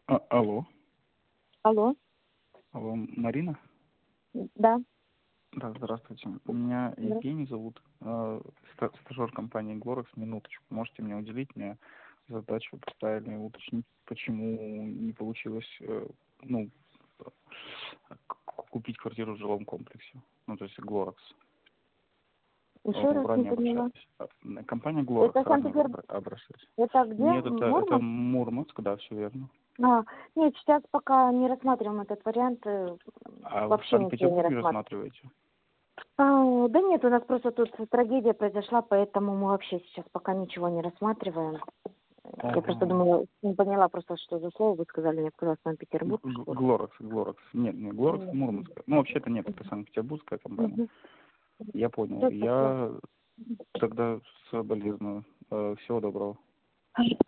Алло. Алло. Алло, Марина? Да. Да, здравствуйте. Меня Евгений зовут, стажер компании Glorex. Минуточку. Можете мне уделить? Мне задачу поставили уточнить, почему не получилось купить квартиру в жилом комплексе. Ну, то есть Glorex. Еще раз не поняла. Компания Glorex, Это ранее обращались. Это где? Нет, В это Мурманск? Мурманск, да, все верно. Нет, сейчас пока не рассматриваем этот вариант. А вы в Вообще ничего не Санкт-Петербурге рассматриваем. рассматриваете? Да нет, у нас просто тут трагедия произошла, поэтому мы вообще сейчас пока ничего не рассматриваем. Я просто думала, не поняла просто, что за слово вы сказали, мне сказала Санкт-Петербург. Glorex. Нет, не Glorex, Мурманская. Ну, вообще-то нет, это Санкт-Петербургская компания. Я понял. Я тогда соболезную. Всего доброго.